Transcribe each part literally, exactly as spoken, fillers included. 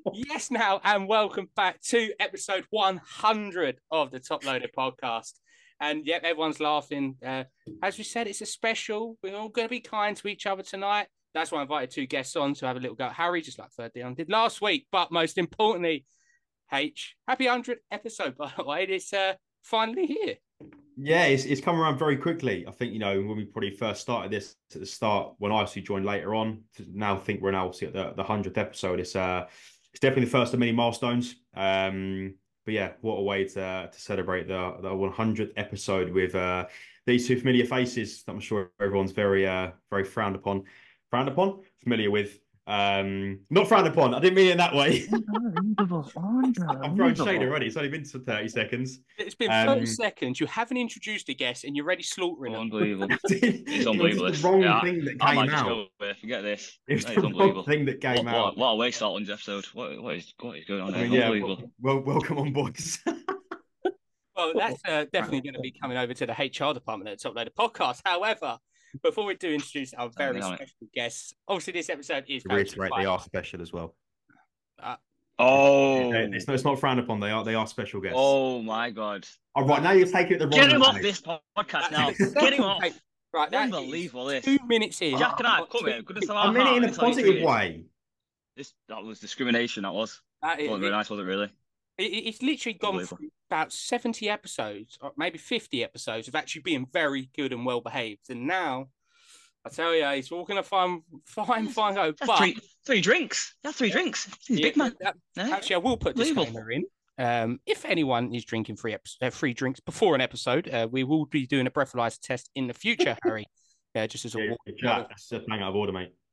Yes, now, and welcome back to episode one hundred of the Top Loader podcast. And yep, everyone's laughing. Uh, as we said, it's a special. We're all going to be kind to each other tonight. That's why I invited two guests on to have a little go at Harry, just like Third Dion did last week. But most importantly, H, happy one hundredth episode, by the way. It's uh, finally here. Yeah, it's, it's come around very quickly. I think, you know, when we probably first started this at the start, when I obviously joined later on, to now think we're now obviously at the, the one hundredth episode. It's uh, it's definitely the first of many milestones. Um, but yeah, what a way to to celebrate the, the one hundredth episode with uh, these two familiar faces that I'm sure everyone's very, uh, very frowned upon. Frowned upon? Familiar with. Um, not frowned upon. I didn't mean it in that way. Unbelievable. Unbelievable. I'm throwing shade already. It's only been thirty seconds. It's been Um, thirty seconds. You haven't introduced a guest and you're already slaughtering them. Unbelievable. It's It's unbelievable. the wrong Yeah, thing that I came might just out. go with, forget this. It was That the is unbelievable. wrong thing that came What, out. what, what a waste that one's episode. What, what, is, what is going on I there? mean, yeah, Unbelievable. well, well, welcome on, boys. Well, that's uh, definitely going to be coming over to the H R department at the Top Loader podcast. However, before we do introduce our very Oh, special guests, obviously this episode is To going to reiterate, they are special as well. Uh, Oh. It's, it's not frowned upon. They are they are special guests. Oh, my God. Oh, right, now you're taking it the wrong Get him way. off this podcast now. that's the Get him second off. take. Right, that is Unbelievable, this. two minutes in. Jack and I, I've got come two- here. Goodness of I our meant it in a heart, that's how you positive treat it. way. This, that was discrimination, that was. that is- Wasn't very nice, was it, really? it- it- it's literally gone Unbelievable. through about seventy episodes, or maybe fifty episodes of actually being very good and well behaved. And now, I tell you, he's walking a fine, fine, fine go. That's But three, three drinks. That's three drinks. He's a Yeah, big man. that- Eh? Actually, I will put Unbelievable. disclaimer in. Um, if anyone is drinking free epi- uh, free drinks before an episode, uh, we will be doing a breathalyzer test in the future, Harry. Yeah, just as a Yeah, warning. yeah, Jack, that's a bang out of order, mate.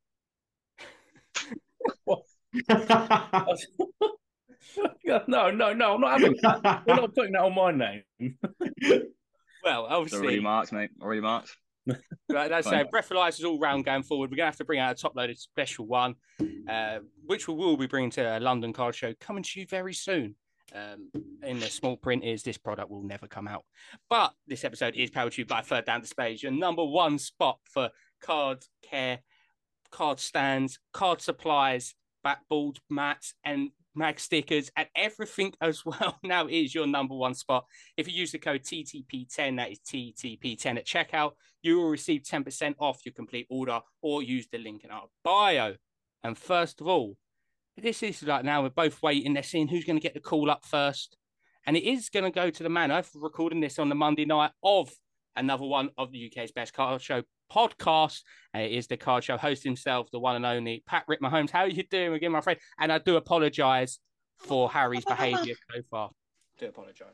What? No, no, no, I'm not having that. We're not putting that on my name. Well, Already obviously, marked, mate. Already marked. right, that's Fine. uh, breathalyzers all round going forward. We're going to have to bring out a top loaded special one, uh, which we will be bringing to a London Card Show coming to you very soon. Um, in the small print is this product will never come out. But this episode is powered to you by Third Down the Stage, your number one spot for card care, card stands, card supplies, backboards, mats, and mag stickers, and everything as well. Now is your number one spot. If you use the code T T P ten, that is T T P ten at checkout, you will receive ten percent off your complete order, or use the link in our bio. And first of all, this is like now we're both waiting. They're seeing who's going to get the call up first. And it is going to go to the man. I'm recording this on the Monday night of another one of the U K's best card show podcast. And it is the card show host himself, the one and only Pat Rip Mahomes. How are you doing again, my friend? And I do apologise for Harry's behaviour so far. I do apologise.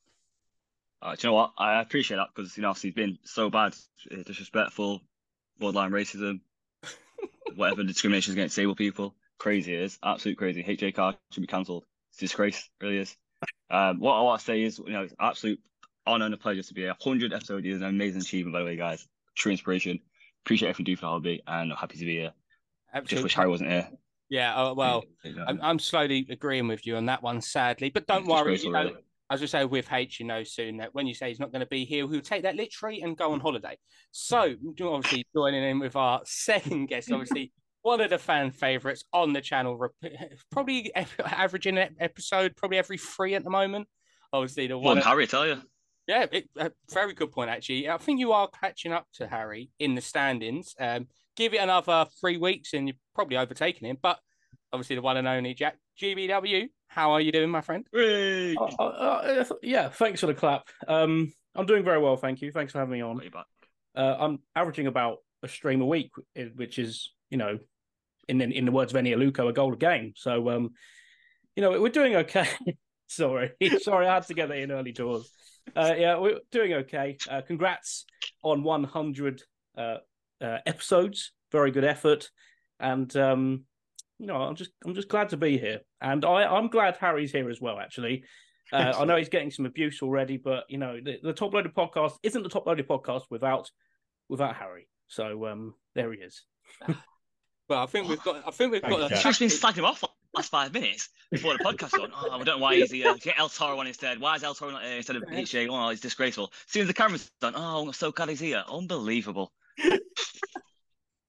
Uh, do you know what? I appreciate that because, you know, obviously he's been so bad, uh, disrespectful, borderline racism, whatever discrimination against disabled people. Crazy it is. Absolute crazy. H J Carr should be cancelled. It's a disgrace. It really is. Um, what I want to say is, you know, it's an absolute honour and a pleasure to be here. one hundred episodes is an amazing achievement, by the way, guys. True inspiration. Appreciate everything you do for the hobby and I'm happy to be here. Absolutely. Just wish Harry wasn't here. Yeah, oh, well, I'm, I'm slowly agreeing with you on that one, sadly. But don't It's worry, disgraceful, you know, really. as I say with H, you know soon that when you say he's not going to be here, he'll take that literally and go on holiday. So, obviously, joining in with our second guest, obviously, one of the fan favourites on the channel, probably averaging an episode, probably every three at the moment. Obviously, the More one. than Harry, I tell you. Yeah, it, a very good point, actually. I think you are catching up to Harry in the standings. Um, give it another three weeks and you're probably overtaking him. But obviously, the one and only Jack G B W. How are you doing, my friend? Hooray! Uh, uh, uh, yeah, thanks for the clap. Um, I'm doing very well, thank you. Thanks for having me on. Got you back. Uh, I'm averaging about a stream a week, which is, you know, in in the words of Eni Aluko, a goal a game. So, um, you know, we're doing okay. Sorry, sorry, I had to get that in early doors. Uh, yeah, we're doing okay. Uh, congrats on one hundred uh, uh, episodes. Very good effort, and um, you know, I'm just I'm just glad to be here, and I I'm glad Harry's here as well. Actually, uh, I know he's getting some abuse already, but you know, the, the Top Loaded podcast isn't the Top Loaded podcast without without Harry. So um, there he is. Well, I think we've got. I think we've Thanks, got. Jack. A, Just been slagging him off for the last five minutes before the podcast on. Oh, I don't know why he's here. Get El Toro on instead. Why is El Toro not here instead of H J? Oh, it's disgraceful. As soon as the camera's done, oh, I'm so glad he's here. Unbelievable.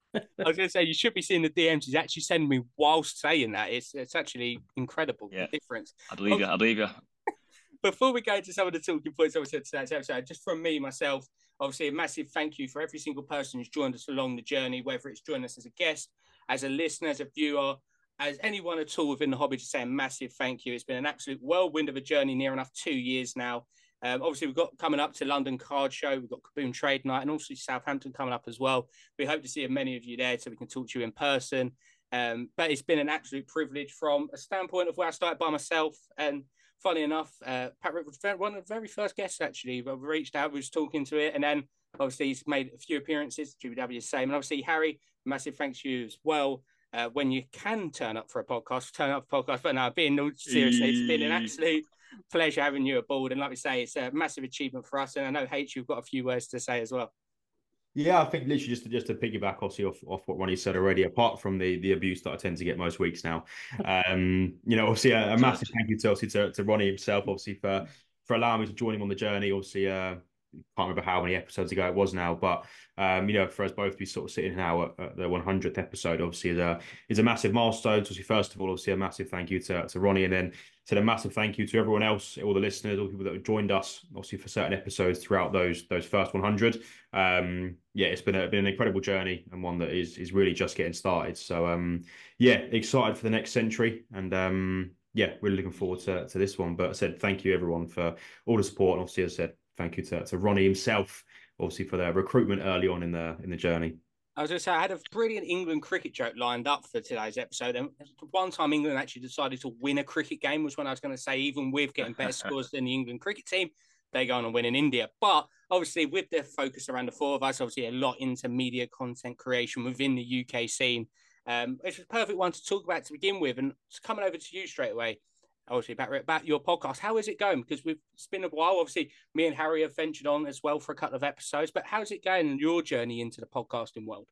I was going to say, you should be seeing the D Ms he's actually sending me whilst saying that. It's it's actually incredible, Yeah. the difference. I believe you. I believe you. Before we go into some of the talking points, obviously, today's episode, just from me, myself, obviously, a massive thank you for every single person who's joined us along the journey, whether it's joined us as a guest, as a listener, as a viewer, as anyone at all within the hobby, to say a massive thank you. It's been an absolute whirlwind of a journey, near enough two years now. Um, obviously, we've got coming up to London Card Show, we've got Kaboom Trade Night, and also Southampton coming up as well. We hope to see many of you there so we can talk to you in person. Um, but it's been an absolute privilege from a standpoint of where I started by myself. And funny enough, uh, Pat Rick was one of the very first guests, actually. We reached out, we was talking to it, and then obviously he's made a few appearances, G B W is the same. And obviously, Harry, massive thanks to you as well. Uh, when you can turn up for a podcast, turn up for a podcast. But no, being all seriously, it's been an absolute pleasure having you aboard. And like we say, it's a massive achievement for us. And I know, H, you've got a few words to say as well. Yeah, I think literally just to, just to piggyback obviously off, off what Ronnie said already, apart from the the abuse that I tend to get most weeks now, um, you know, obviously a, a massive thank you to obviously to, to Ronnie himself, obviously for for allowing me to join him on the journey. Obviously, uh, can't remember how many episodes ago it was now, but um, you know, for us both to be sort of sitting now at, at the one hundredth episode, obviously is a is a massive milestone. So obviously, first of all, obviously a massive thank you to to Ronnie, and then to a massive thank you to everyone else, all the listeners, all the people that have joined us, obviously for certain episodes throughout those those first one hundred. Um, yeah, it's been a been an incredible journey and one that is is really just getting started. So um, yeah, excited for the next century, and um, yeah, really looking forward to to this one. But I said thank you everyone for all the support, and obviously as I said thank you to to Ronnie himself, obviously for their recruitment early on in the in the journey. I was going to say, I had a brilliant England cricket joke lined up for today's episode. And one time England actually decided to win a cricket game was when I was going to say, even with getting better scores than the England cricket team, they go on and win in India. But obviously, with the focus around the four of us, obviously a lot into media content creation within the U K scene. Um, it's a perfect one to talk about to begin with. And it's coming over to you straight away. Obviously, about, about your podcast. How is it going? Because we've it's been a while. Obviously, me and Harry have ventured on as well for a couple of episodes. But how's it going in your journey into the podcasting world?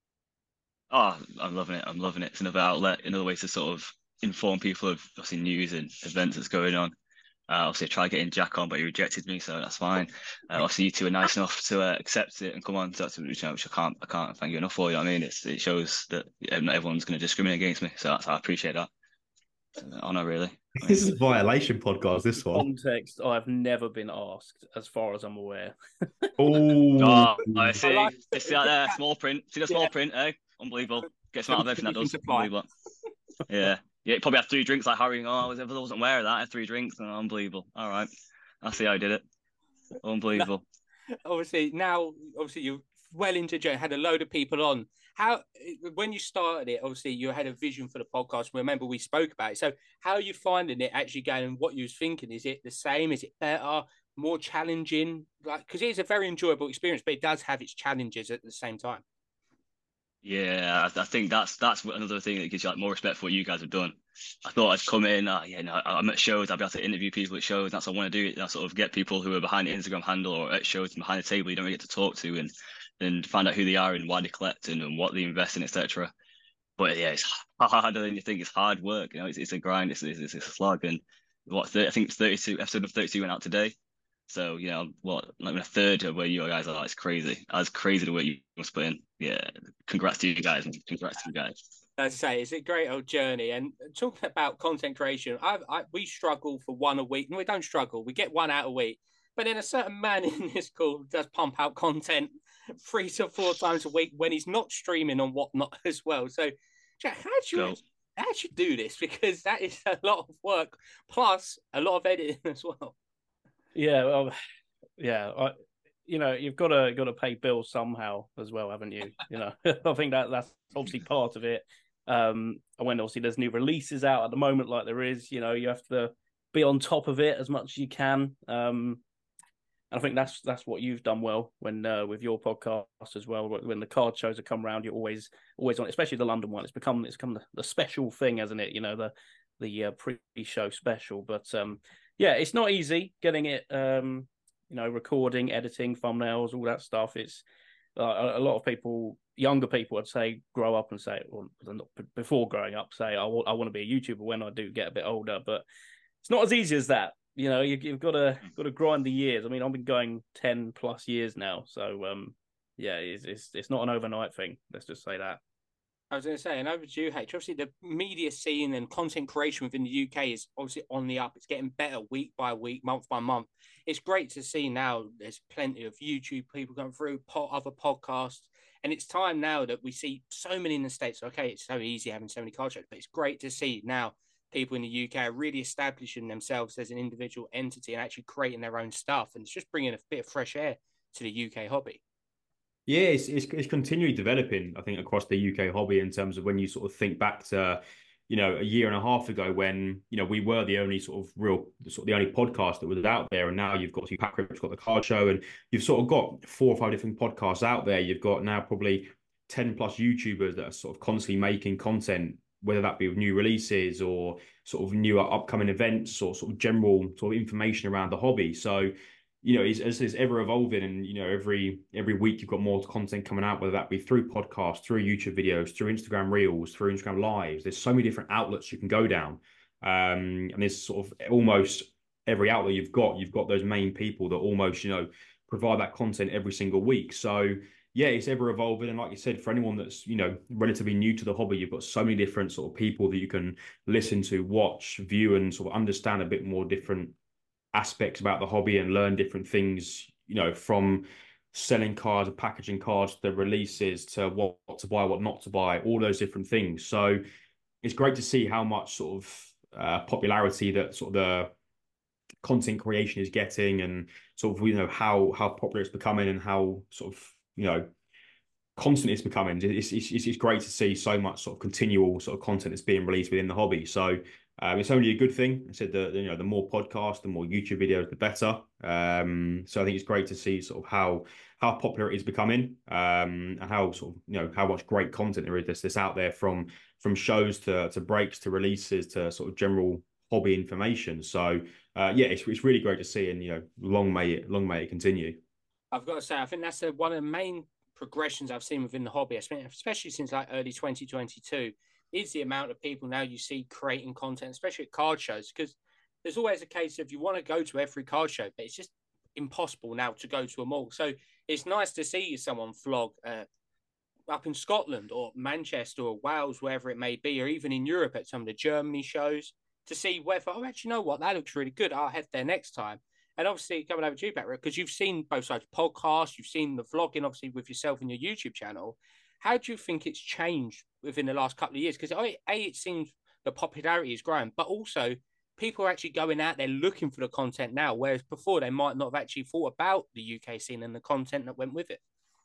Oh, I'm loving it. I'm loving it. It's another outlet, another way to sort of inform people of obviously news and events that's going on. Uh, obviously, I tried getting Jack on, but he rejected me, so that's fine. Uh, obviously, you two are nice enough to uh, accept it and come on. So that's, which, you know, which I can't, I can't thank you enough for. You know what I mean? It's, it shows that not everyone's going to discriminate against me. So that's, I appreciate that. It's an honor, really. I mean, This is a violation podcast. This one. Context, I've never been asked, as far as I'm aware. Oh, oh, I see. like- Just see that there, small print. See the small Yeah. print, eh? Unbelievable. Gets me out of everything that does. Supply. Unbelievable. Yeah. Yeah, you probably had three drinks like Harry. Oh, I was- I wasn't aware of that. I had three drinks. Oh, unbelievable. All right. I see how I did it. Unbelievable. Obviously, now, obviously, you're well into Joe, had a load of people on. How, when you started it, obviously, you had a vision for the podcast. Remember, we spoke about it. So, how are you finding it actually going and what you was thinking? Is it the same? Is it better? More challenging? Like, because it is a very enjoyable experience, but it does have its challenges at the same time. Yeah, I, I think that's that's another thing that gives you like more respect for what you guys have done. I thought I'd come in, uh, yeah, no, I'm at shows, I'd be able to interview people at shows. That's what I want to do. I sort of get people who are behind the Instagram handle or at shows and behind the table you don't really get to talk to, and and find out who they are and why they collect and, and what they invest in, et cetera. But yeah, it's harder than you think. It's hard work. You know, it's, it's a grind. It's, it's, it's a slog. And what thirty, I think it's thirty-two episode of thirty-two went out today. So you know what, like a third of where you guys are. It's crazy. That's crazy the way you must put in. Yeah, congrats to you guys. Man. Congrats to you guys. As I say, it's a great old journey. And talking about content creation, I, I we struggle for one a week. No, we don't struggle. We get one out a week. But then a certain man in this call does pump out content three to four times a week when he's not streaming and whatnot as well. So, Jack, how do you, how do you do this? Because that is a lot of work, plus a lot of editing as well. Yeah, well, yeah, I, you know, you've got to got to pay bills somehow as well, haven't you? You know, I think that that's obviously part of it. Um, and when obviously there's new releases out at the moment, like there is, you know, you have to be on top of it as much as you can. Um, and I think that's that's what you've done well when uh, with your podcast as well. When the card shows have come around, you're always always on, especially the London one. It's become it's become the, the special thing, hasn't it? You know, the the uh, pre-show special, but. Um, Yeah, it's not easy getting it, um, you know, recording, editing, thumbnails, all that stuff. It's uh, a lot of people, younger people, would say, grow up and say, well, not before growing up, say, I want, I want to be a YouTuber when I do get a bit older. But it's not as easy as that. You know, you, you've got to got to grind the years. I mean, I've been going ten plus years now, so um, yeah, it's, it's it's not an overnight thing. Let's just say that. I was going to say, and over to you, H. Obviously, the media scene and content creation within the U K is obviously on the up. It's getting better week by week, month by month. It's great to see now there's plenty of YouTube people going through, other podcasts. And it's time now that we see so many in the States. Okay, it's so easy having so many car shows, but it's great to see now people in the U K are really establishing themselves as an individual entity and actually creating their own stuff. And it's just bringing a bit of fresh air to the U K hobby. Yeah, it's, it's it's continually developing, I think, across the U K hobby in terms of when you sort of think back to, you know, a year and a half ago when, you know, we were the only sort of real, sort of the only podcast that was out there. And now you've got, you've got the Card Show, and you've sort of got four or five different podcasts out there. You've got now probably ten plus YouTubers that are sort of constantly making content, whether that be with new releases or sort of new upcoming events or sort of general sort of information around the hobby. So, you know, it's, it's ever evolving, and you know, every every week you've got more content coming out, whether that be through podcasts, through YouTube videos, through Instagram Reels, through Instagram Lives. There's so many different outlets you can go down, um, and there's sort of almost every outlet you've got, you've got those main people that almost, you know, provide that content every single week. So yeah, it's ever evolving, and like you said, for anyone that's, you know, relatively new to the hobby, you've got so many different sort of people that you can listen to, watch, view, and sort of understand a bit more different aspects about the hobby and learn different things, you know, from selling cards, packaging cards, the releases, to what to buy, what not to buy, all those different things. So it's great to see how much sort of uh, popularity that sort of the content creation is getting, and sort of, you know, how how popular it's becoming, and how sort of, you know, constant it's becoming. It's, it's, it's great to see so much sort of continual sort of content that's being released within the hobby. So um, it's only a good thing. I said that, you know, the more podcasts, the more YouTube videos, the better. Um, so I think it's great to see sort of how how popular it is becoming, um, and how sort of, you know, how much great content there is that's, that's out there, from from shows to to breaks to releases to sort of general hobby information. So uh, yeah, it's it's really great to see, and you know, long may it long may it continue. I've got to say, I think that's a, one of the main progressions I've seen within the hobby, especially since like early twenty twenty-two, is the amount of people now you see creating content, especially at card shows, because there's always a case of you want to go to every card show, but it's just impossible now to go to them all. So it's nice to see someone vlog uh, up in Scotland or Manchester or Wales, wherever it may be, or even in Europe at some of the Germany shows, to see whether, oh, actually, you know what, that looks really good, I'll head there next time. And obviously, coming over to you, Patrick, because you've seen both sides of podcasts, you've seen the vlogging, obviously, with yourself and your YouTube channel. How do you think it's changed within the last couple of years? Because, A, it seems the popularity is growing, but also people are actually going out there looking for the content now, whereas before they might not have actually thought about the U K scene and the content that went with it.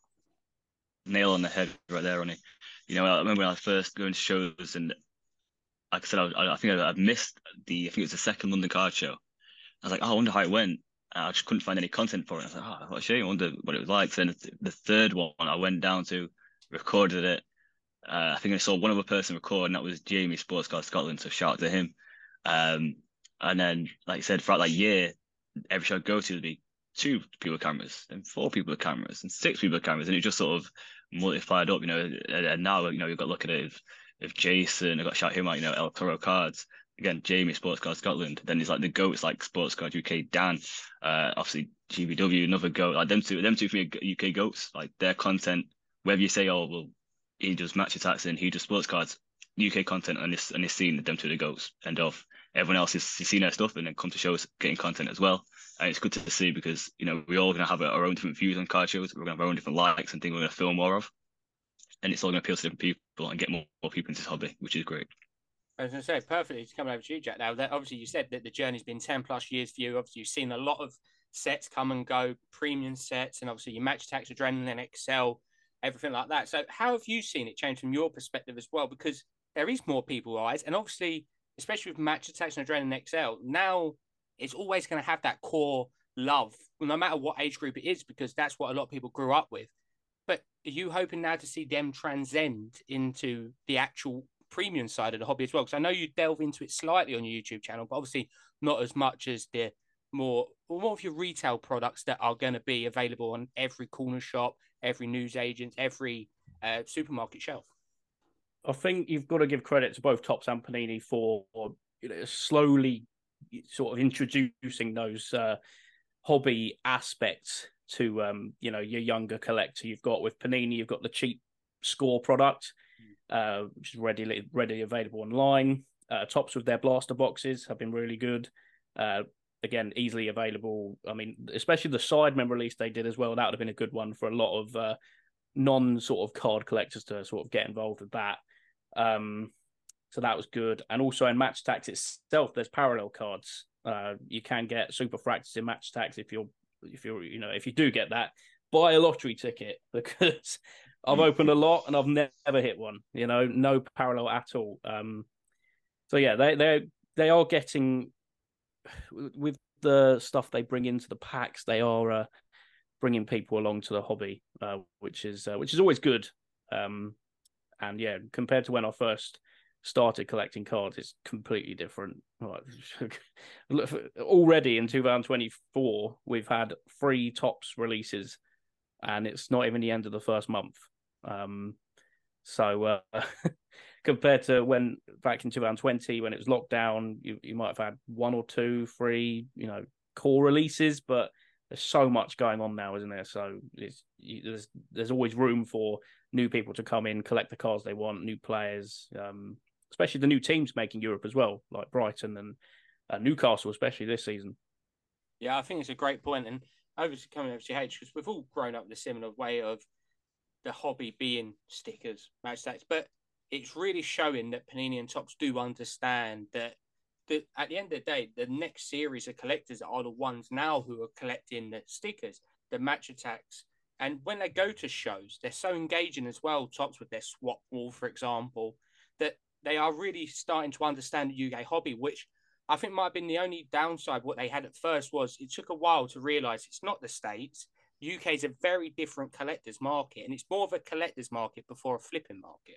Nail on the head right there, Ronnie. You know, I remember when I first going to shows, and like I said, I, I think I, I missed the, I think it was the second London Card Show. I was like, oh, I wonder how it went. I just couldn't find any content for it. I was like, oh, what a shame. I wonder what it was like. So then the third one, I went down to, recorded it. Uh, I think I saw one other person record, and that was Jamie, Sports Card Scotland. So shout out to him. Um, and then, like I said, throughout that year, every show I go to would be two people with cameras, then four people with cameras, and six people with cameras, and it just sort of multiplied up, you know. And, and now, you know, you've got to look at it. If, if Jason, I've got to shout him out, you know, El Toro Cards. Again, Jamie, Sports Card Scotland. Then there's like the goats like Sports Card U K, Dan, uh, obviously G B W, another goat. Like them two, them two for me are U K goats. Like their content, whether you say, oh, well, he does match attacks and he does sports cards, U K content on this and this scene, them two are the goats. End of. Everyone else is seeing their stuff and then come to shows getting content as well. And it's good to see, because, you know, we're all going to have our own different views on card shows. We're going to have our own different likes and things we're going to film more of. And it's all going to appeal to different people and get more, more people into this hobby, which is great. I was going to say, perfectly to come over to you, Jack. Now, that obviously you said that the journey's been ten plus years for you. Obviously, you've seen a lot of sets come and go, premium sets, and obviously you Match Attax, Adrenaline, X L, everything like that. So how have you seen it change from your perspective as well? Because there is more people eyes, and obviously, especially with Match Attax and Adrenaline X L, now it's always going to have that core love, no matter what age group it is, because that's what a lot of people grew up with. But are you hoping now to see them transcend into the actual premium side of the hobby as well? Because I know you delve into it slightly on your YouTube channel, but obviously not as much as the more, more of your retail products that are going to be available on every corner shop, every news agent, every uh, supermarket shelf. I think you've got to give credit to both Topps and Panini for, you know, slowly sort of introducing those uh, hobby aspects to um, you know, your younger collector. You've got with Panini, you've got the cheap score product, uh, which is readily readily available online. Uh, Topps with their blaster boxes have been really good. Uh, again, easily available. I mean, especially the Sidemen release they did as well. That would have been a good one for a lot of uh, non sort of card collectors to sort of get involved with that. Um, so that was good. And also in Match Attax itself, there's parallel cards. Uh, you can get Super Fractors in Match Attax if you're if you're you know if you do get that, buy a lottery ticket, because I've opened a lot and I've never hit one. You know, no parallel at all. Um, so yeah, they they they are getting, with the stuff they bring into the packs, they are uh, bringing people along to the hobby, uh, which is uh, which is always good. Um, and yeah, compared to when I first started collecting cards, it's completely different. Already in two thousand twenty-four, we've had three Topps releases, and it's not even the end of the first month. Um, so uh, compared to when back in two thousand twenty, when it was locked down, you, you might have had one or two, three, you know, core releases, but there's so much going on now, isn't there? So it's, you, there's there's always room for new people to come in, collect the cards they want, new players, um, especially the new teams making Europe as well, like Brighton and uh, Newcastle, especially this season. Yeah, I think it's a great point. And over to coming over to H, because we've all grown up in a similar way of the hobby being stickers, match stats, but it's really showing that Panini and Topps do understand that, that at the end of the day, the next series of collectors are the ones now who are collecting the stickers, the Match Attax. And when they go to shows, they're so engaging as well, Topps with their swap wall, for example, that they are really starting to understand the U K hobby, which I think might have been the only downside. What they had at first was it took a while to realise it's not the States. U K is a very different collector's market, and it's more of a collector's market before a flipping market.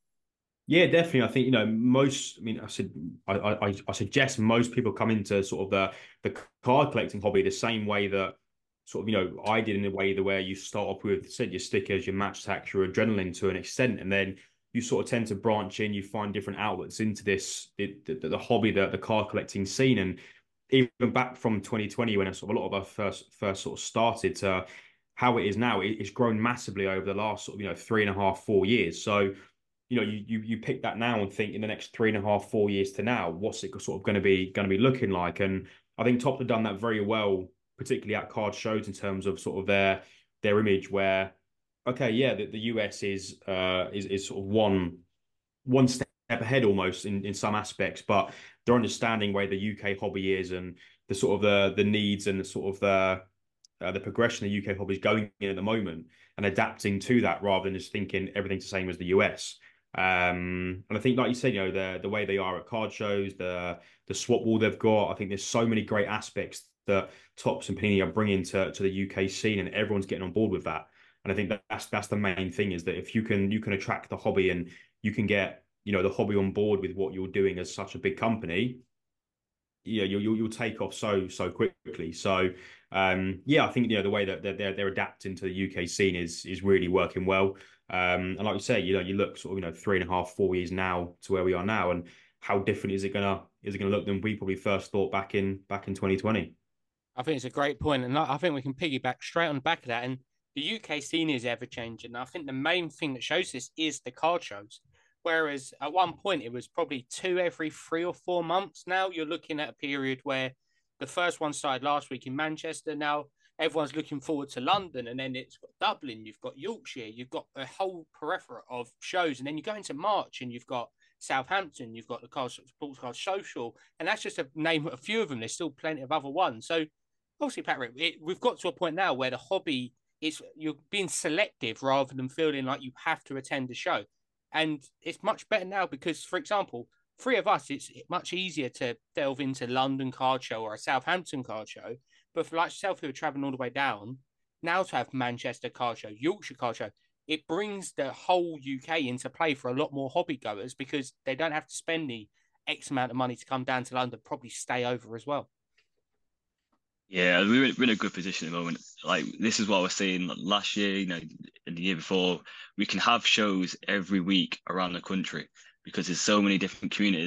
Yeah, definitely. I think, you know, most, I mean, I said, I, I, I suggest most people come into sort of the, the card collecting hobby the same way that sort of, you know, I did, in a way the where you start off with, said, your stickers, your Match Attax, your adrenaline to an extent, and then you sort of tend to branch in, you find different outlets into this, the, the, the hobby, the, the card collecting scene. And even back from twenty twenty, when sort of a lot of us first, first sort of started, to how it is now, it, it's grown massively over the last sort of, you know, three and a half, four years. So, you know, you, you you pick that now and think, in the next three and a half, four years to now, what's it sort of going to be going to be looking like? And I think Topps have done that very well, particularly at card shows, in terms of sort of their their image, where, okay, yeah, the, the U S is uh is is sort of one one step ahead almost in, in some aspects, but they're understanding where the U K hobby is, and the sort of the the needs and the sort of the uh, the progression the U K hobby is going in at the moment, and adapting to that rather than just thinking everything's the same as the U S. Um, and I think, like you said, you know, the the way they are at card shows, the the swap wall they've got, I think there's so many great aspects that Topps and Panini are bringing to to the U K scene, and everyone's getting on board with that. And I think that that's that's the main thing, is that if you can you can attract the hobby, and you can get, you know, the hobby on board with what you're doing as such a big company, yeah, you'll you'll, you'll take off so so quickly. So um, yeah, I think, you know, the way that they're they're adapting to the U K scene is is really working well. Um, and like you say, you know, you look sort of, you know, three and a half, four years now to where we are now, and how different is it gonna is it gonna look than we probably first thought back in back in twenty twenty? I think it's a great point, and I think we can piggyback straight on the back of that. And the U K scene is ever changing. I think the main thing that shows this is the card shows. Whereas at one point it was probably two every three or four months. Now you're looking at a period where the first one started last week in Manchester. Now everyone's looking forward to London, and then it's got Dublin, you've got Yorkshire, you've got a whole plethora of shows, and then you go into March and you've got Southampton, you've got the Card Sports Card Social, and that's just to name a few of them. There's still plenty of other ones. So obviously, Patrick, it, we've got to a point now where the hobby is, you're being selective rather than feeling like you have to attend a show. And it's much better now because, for example, three of us, it's much easier to delve into London Card Show or a Southampton Card Show. But for like yourself, who are traveling all the way down, now to have Manchester Card Show, Yorkshire Card Show, it brings the whole U K into play for a lot more hobby goers, because they don't have to spend the X amount of money to come down to London, probably stay over as well. Yeah, we're in a good position at the moment. Like, this is what I was saying last year, you know, and the year before. We can have shows every week around the country because there's so many different communities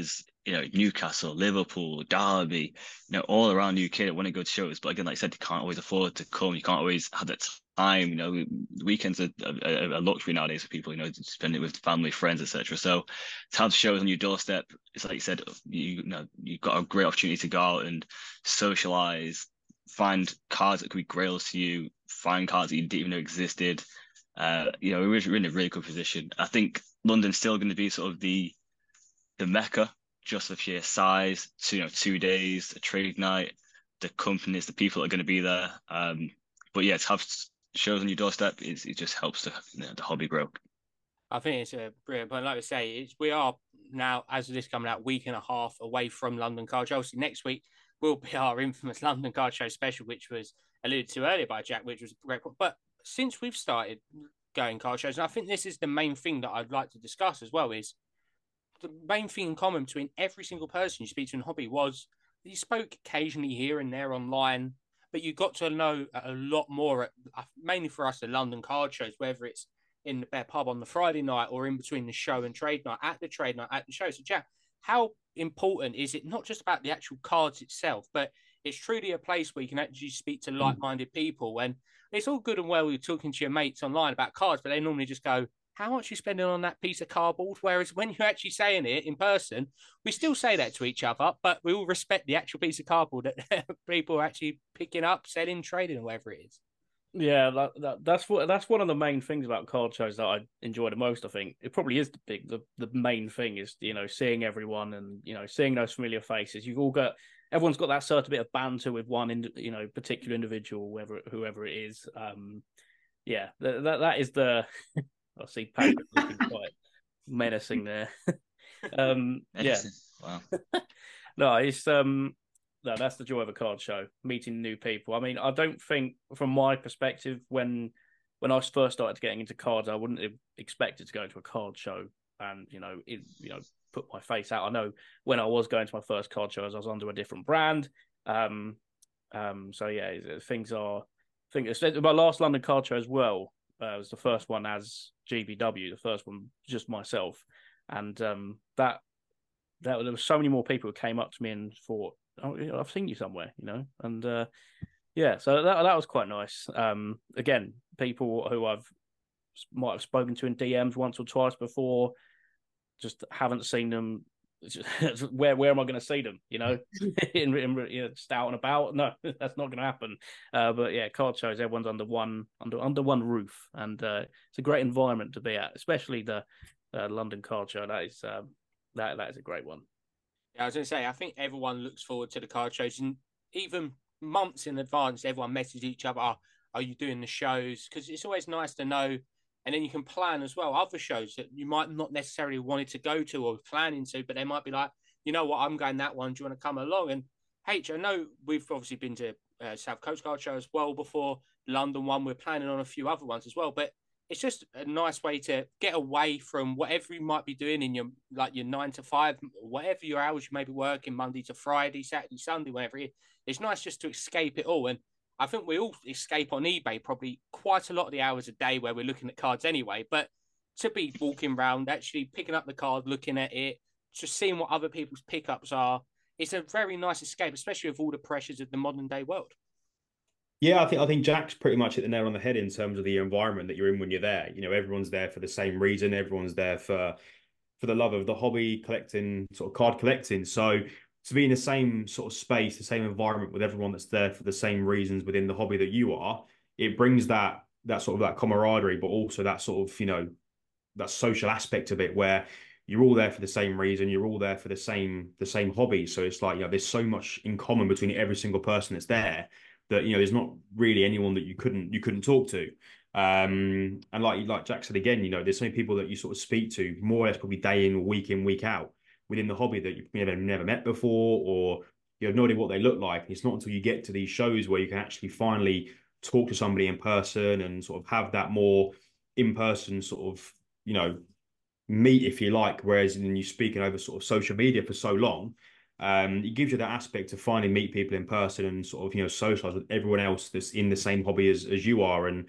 you know, Newcastle, Liverpool, Derby, you know, all around U K that want to go to shows. But again, like I said, you can't always afford to come. You can't always have that time. You know, weekends are a, a luxury nowadays for people. You know, to spend it with family, friends, et cetera. So to have shows on your doorstep, it's like you said, you, you know, you've got a great opportunity to go out and socialize, find cards that could be grails to you, find cards that you didn't even know existed. Uh, you know, we're in a really good position. I think London's still going to be sort of the the mecca, just of sheer size. To, you know, two days, a trade night, the companies, the people that are going to be there. Um, but yeah, to have shows on your doorstep, it, it just helps the, you know, the hobby grow. I think it's a brilliant point. Like I say, it's, we are now, as of this coming out, week and a half away from London Card Show. Obviously, next week will be our infamous London Card Show special, which was alluded to earlier by Jack, which was a great point. But since we've started going card shows, and I think this is the main thing that I'd like to discuss as well, is the main thing in common between every single person you speak to in hobby was you spoke occasionally here and there online, but you got to know a lot more, at, mainly for us, the London card shows, whether it's in the Bear Pub on the Friday night or in between the show and trade night, at the trade night, at the show. So, Jack, how important is it not just about the actual cards itself, but it's truly a place where you can actually speak to like-minded people? And it's all good and well you're talking to your mates online about cards, but they normally just go, how much are you spending on that piece of cardboard? Whereas when you're actually saying it in person, we still say that to each other, but we all respect the actual piece of cardboard that people are actually picking up, selling, trading, or whatever it is. Yeah, that, that that's what that's one of the main things about card shows that I enjoy the most. I think it probably is the big the, the main thing is, you know, seeing everyone and, you know, seeing those familiar faces. You've all got everyone's got that certain bit of banter with one in, you know, particular individual, whoever whoever it is. Um, yeah, that that, that is the. I see Patrick looking quite menacing there. um, yeah, wow. No, it's um. No, that's the joy of a card show, meeting new people. I mean, I don't think, from my perspective, when when I first started getting into cards, I wouldn't have expected to go into a card show and, you know, it, you know, put my face out. I know when I was going to my first card show, I was under a different brand. Um, um, so yeah, things are. I think my last London card show as well uh, was the first one as G B W, the first one just myself, and um, that that there were so many more people who came up to me and thought, oh, I've seen you somewhere, you know, and uh, yeah, so that that was quite nice. Um, again, people who I've might have spoken to in D Ms once or twice before, just haven't seen them. where where am I going to see them? You know, in, in you know, just out and about. No, that's not going to happen. Uh, but yeah, card shows, everyone's under one under under one roof, and uh, it's a great environment to be at, especially the uh, London card show. That is um, that that is a great one. Yeah, I was going to say, I think everyone looks forward to the card shows, and even months in advance, everyone messages each other, oh, are you doing the shows? Because it's always nice to know, and then you can plan as well other shows that you might not necessarily wanted to go to or planning to, but they might be like, you know what, I'm going that one. Do you want to come along? And H, I know we've obviously been to uh, South Coast Card Show as well before, London one. We're planning on a few other ones as well, but it's just a nice way to get away from whatever you might be doing in your like your nine to five, whatever your hours you may be working, Monday to Friday, Saturday, Sunday, whenever it is. It's nice just to escape it all. And I think we all escape on eBay probably quite a lot of the hours a day where we're looking at cards anyway. But to be walking around, actually picking up the card, looking at it, just seeing what other people's pickups are, it's a very nice escape, especially with all the pressures of the modern day world. Yeah, I think I think Jack's pretty much hit the nail on the head in terms of the environment that you're in when you're there. You know, everyone's there for the same reason. Everyone's there for for the love of the hobby, collecting, sort of card collecting. So to be in the same sort of space, the same environment with everyone that's there for the same reasons within the hobby that you are, it brings that that sort of that camaraderie, but also that sort of, you know, that social aspect of it where you're all there for the same reason, you're all there for the same the same hobby. So it's like, you know, there's so much in common between every single person that's there, that, you know, there's not really anyone that you couldn't you couldn't talk to. Um, and like like Jack said again, you know, there's so many people that you sort of speak to more or less probably day in, week in, week out within the hobby that you've never never met before, or you have no idea what they look like. It's not until you get to these shows where you can actually finally talk to somebody in person and sort of have that more in-person sort of, you know, meet, if you like. Whereas when you're speaking over sort of social media for so long, Um, it gives you that aspect to finally meet people in person and sort of, you know, socialize with everyone else that's in the same hobby as, as you are. And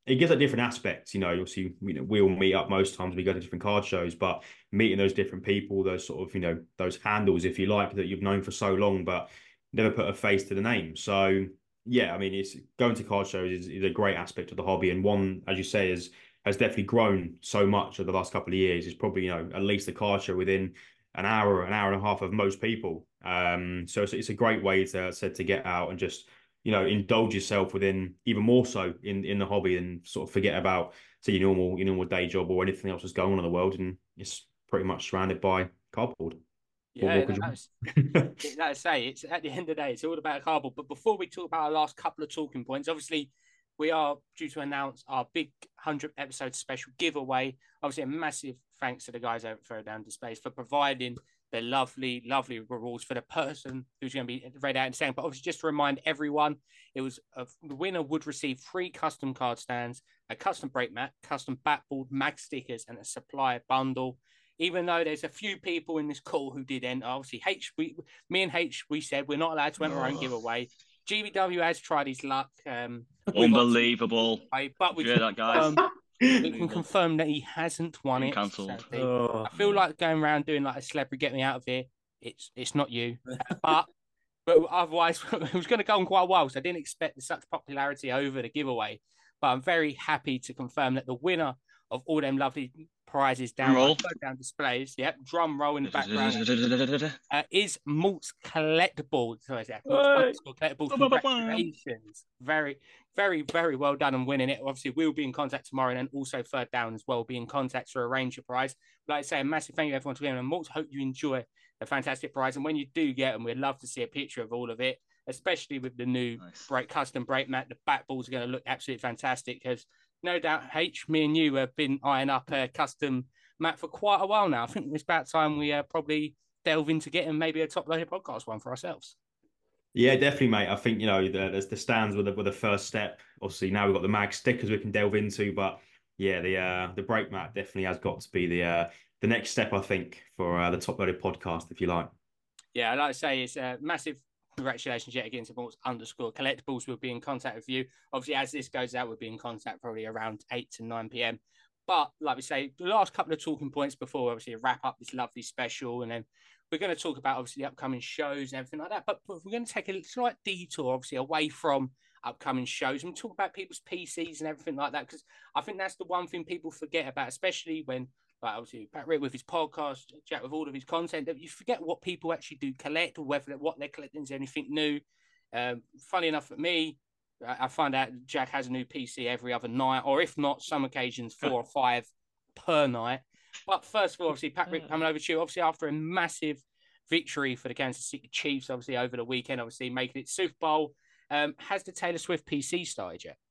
it gives a different aspects. You know, obviously, you know, we all meet up most times. We go to different card shows, but meeting those different people, those sort of, you know, those handles, if you like, that you've known for so long, but never put a face to the name. So yeah, I mean, it's going to card shows is, is a great aspect of the hobby, and one, as you say, is has definitely grown so much over the last couple of years. It's probably, you know, at least a card show within an hour, an hour and a half of most people. Um, so it's, it's a great way to said to get out and just, you know, indulge yourself within even more so in in the hobby, and sort of forget about, say, your normal your normal day job or anything else that's going on in the world, and it's pretty much surrounded by cardboard. Yeah, that's, like I say, it's at the end of the day, it's all about cardboard. But before we talk about our last couple of talking points, obviously we are due to announce our big hundredth episode special giveaway. Obviously, a massive thanks to the guys over at Throwdown Displays for providing the lovely, lovely rewards for the person who's going to be read out in a second. But obviously, just to remind everyone, it was a, the winner would receive three custom card stands, a custom brake mat, custom backboard, mag stickers, and a supplier bundle. Even though there's a few people in this call who did enter, obviously H, we, me and H, we said we're not allowed to enter our own giveaway. G B W has tried his luck. Um, Unbelievable! But we hear that, guys? Um, we can confirm that he hasn't won Been it. cancelled. Oh. I feel like going around doing like a celebrity get me out of here. It's it's not you, but but otherwise it was going to go on quite a while. So I didn't expect such popularity over the giveaway. But I'm very happy to confirm that the winner of all them lovely prizes down roll. down displays, yep, drum roll in the background, uh, is Malt's Collectibles. So is that Malt's Collectibles? Congratulations, very, very, very well done on winning it. Obviously, we'll be in contact tomorrow, and then also Third Down as well will be in contact to arrange your prize. But like I say, a massive thank you everyone for getting on Malt's. Hope you enjoy a fantastic prize, and when you do get them, we'd love to see a picture of all of it, especially with the new nice. brake custom brake mat. The back balls are going to look absolutely fantastic because no doubt, H, me and you have been eyeing up a custom mat for quite a while now. I think it's about time we uh, probably delve into getting maybe a top loaded podcast one for ourselves. Yeah, definitely, mate. I think, you know, the, the stands were the, were the first step. Obviously, now we've got the mag stickers we can delve into, but yeah, the uh, the brake mat definitely has got to be the uh, the next step, I think, for uh, the top loaded podcast, if you like. Yeah, I'd like to say it's a massive congratulations yet again to Malt's underscore Collectibles. We'll be in contact with you. Obviously, as this goes out, we'll be in contact probably around eight to nine p.m. But like we say, the last couple of talking points before obviously wrap up this lovely special, and then we're going to talk about obviously the upcoming shows and everything like that. But, but we're going to take a slight detour, obviously, away from upcoming shows and talk about people's P Cs and everything like that, because I think that's the one thing people forget about, especially when, like, obviously, Pat Rick with his podcast, Jack with all of his content, that you forget what people actually do collect, or whether what they're collecting is anything new. Um, funny enough for me, I find out Jack has a new P C every other night, or if not, some occasions four or five per night. But first of all, obviously, Pat Rick, coming over to you, obviously after a massive victory for the Kansas City Chiefs, obviously over the weekend, obviously making it Super Bowl. Um, has the Taylor Swift P C started yet?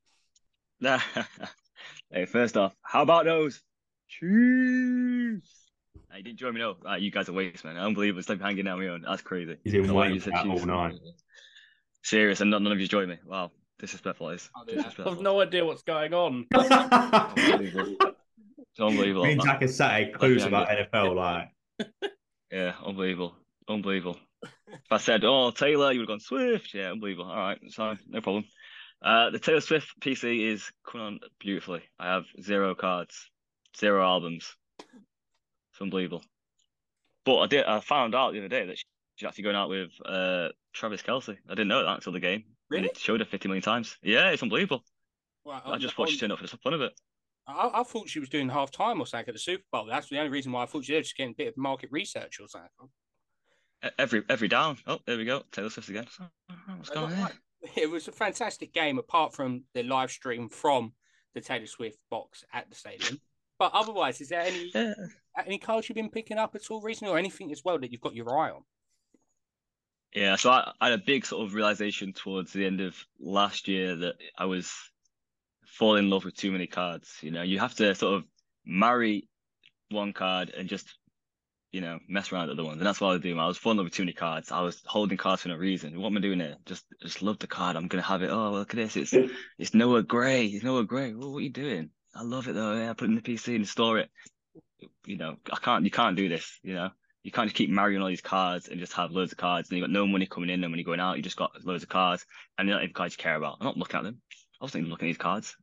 Nah. Hey, first off, how about those Chiefs? He didn't join me, no. Uh, you guys are waste, man. Unbelievable. It's like hanging out on my own. That's crazy. He's in white all Chiefs. night. Serious, and none of you join me. Wow, disrespectful is. I have no idea what's going on. Unbelievable. It's unbelievable. Me and Jack is Saturday clues about N F L, like. Yeah, unbelievable, unbelievable. If I said, "Oh, Taylor," you would have gone Swift. Yeah, unbelievable. All right, sorry, no problem. Uh, the Taylor Swift P C is coming on beautifully. I have zero cards, zero albums. It's unbelievable. But I did. I found out the other day that she's actually going out with uh, Travis Kelce. I didn't know that until the game. Really? And it showed her fifty million times. Yeah, it's unbelievable. Well, I just watched it turn up for the fun of it. I, I thought she was doing half time or something at the Super Bowl. That's the only reason why I thought she was just getting a bit of market research or something. Every every down. Oh, there we go. Taylor Swift again. What's going on here? It was a fantastic game, apart from the live stream from the Taylor Swift box at the stadium. But otherwise, is there any yeah. any cards you've been picking up at all recently, or anything as well that you've got your eye on? Yeah, so I, I had a big sort of realization towards the end of last year that I was falling in love with too many cards. You know, you have to sort of marry one card and just, you know, mess around with the other ones. And that's what I was doing. I was falling in love with too many cards. I was holding cards for no reason. What am I doing here? Just just love the card. I'm going to have it. Oh, look at this. It's it's Noah Gray. It's Noah Gray. Well, what are you doing? I love it, though. Yeah, I put it in the P C and store it. You know, I can't, you can't do this, you know. You can't just keep marrying all these cards and just have loads of cards. And you got no money coming in, no money going out. You just got loads of cards. And they're not even cards you care about. I'm not looking at them. I wasn't even looking at these cards.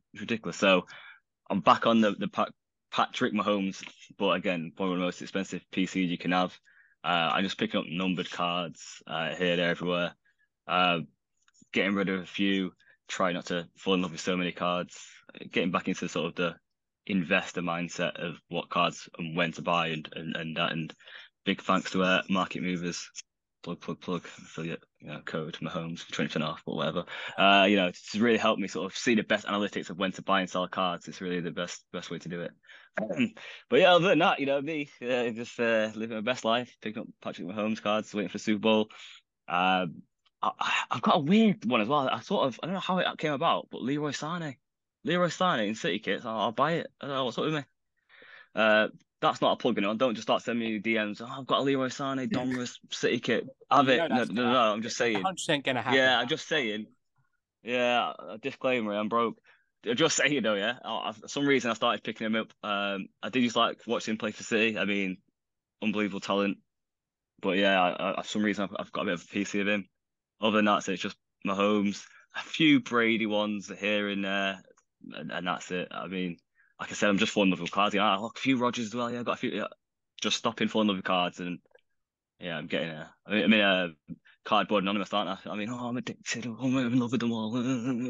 It's ridiculous. So I'm back on the the Pat, Patrick Mahomes, but again, one of the most expensive P Cs you can have. Uh, I'm just picking up numbered cards uh, here, there, everywhere. Uh, getting rid of a few. Try not to fall in love with so many cards. Getting back into sort of the investor mindset of what cards and when to buy and and and that. And big thanks to uh, Market Movers. Plug, plug, plug, affiliate, you know, code Mahomes for twenty percent off, but whatever. Uh, you know, it's really helped me sort of see the best analytics of when to buy and sell cards. It's really the best best way to do it. Um, but yeah, other than that, you know, me uh, just uh, living my best life, picking up Patrick Mahomes cards, waiting for the Super Bowl. Um, I, I've got a weird one as well. I sort of I don't know how it came about, but Leroy Sané, Leroy Sané in City kits. I'll, I'll buy it. I don't know what's up with me. Uh, That's not a plug-in on. Don't just start sending me D Ms. Oh, I've got a Leroy Sané Donruss City kit. Have You it. know No, that's no, gonna no, happen. I'm just It's saying. one hundred percent going to happen. Yeah, I'm just saying. Yeah, a disclaimer. I'm broke. I'm just saying though. Yeah, I, I- for some reason I started picking him up. Um, I did just like watching him play for City. I mean, unbelievable talent. But yeah, I, I, for some reason I've, I've got a bit of a P C of him. Other than that, so it's just Mahomes, a few Brady ones here and there, and, and that's it. I mean, like I said, I'm just falling in love with cards. Yeah, oh, a few Rodgers as well. Yeah, I got a few. Yeah. Just stopping falling in love with cards, and yeah, I'm getting a. I mean, I mean, a cardboard anonymous, aren't I? I mean, oh, I'm addicted. Oh, I'm in love with them all.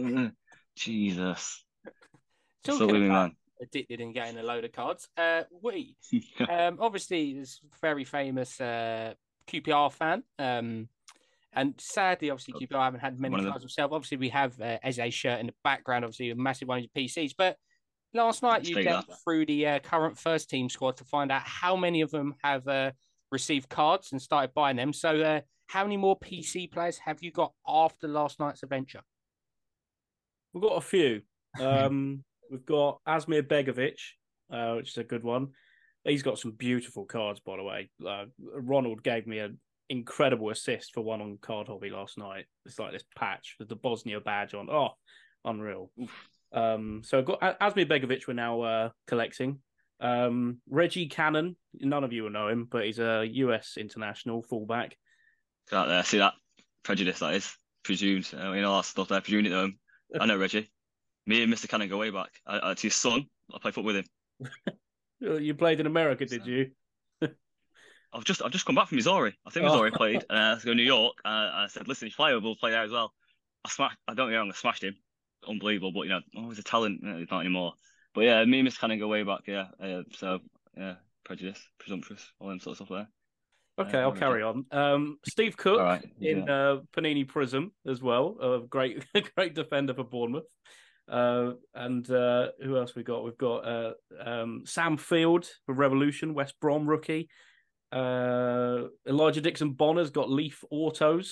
Jesus, what's up Talking with me, about man? addicted and getting a load of cards. Uh, we um obviously is very famous uh Q P R fan. Um, and sadly, obviously Q P R haven't had many One of them. cards themselves. Obviously, we have uh, Eze shirt in the background. Obviously, a massive one of your P Cs, but. Last night, Let's you take went that. through the uh, current first team squad to find out how many of them have uh, received cards and started buying them. So, uh, how many more P C players have you got after last night's adventure? We've got a few. Um, we've got Asmir Begovic, uh, which is a good one. He's got some beautiful cards, by the way. Uh, Ronald gave me an incredible assist for one on Card Hobby last night. It's like this patch with the Bosnia badge on. Oh, unreal. Um, so I've got Asmir Begovic we're now uh, collecting. Um, Reggie Cannon, none of you will know him, but he's a U S international fullback. Out there, see that prejudice that is presumed. Uh, you know that stuff there, presumed it though. I know Reggie. Me and Mister Cannon go way back. I, I, it's his son. I play football with him. You played in America, did you? I've just I've just come back from Missouri. I think Oh. Missouri played. And I had to go to New York. And I, I said, listen, if you play, we'll play there as well. I smashed. I don't get wrong. I smashed him. Unbelievable. But you know, oh, he's a talent. You know, he's not anymore. But yeah, me and Mister Cannon go way back. Yeah. Uh, so yeah, prejudice, presumptuous, all them sort of stuff there. Okay, Uh, I'll what carry on. Um, Steve Cook All right. in Yeah. uh, Panini Prism as well, a great, great defender for Bournemouth. Uh, and uh, who else we got? We've got uh, um, Sam Field for Revolution, West Brom rookie. Uh, Elijah Dixon Bonner's got Leaf Autos.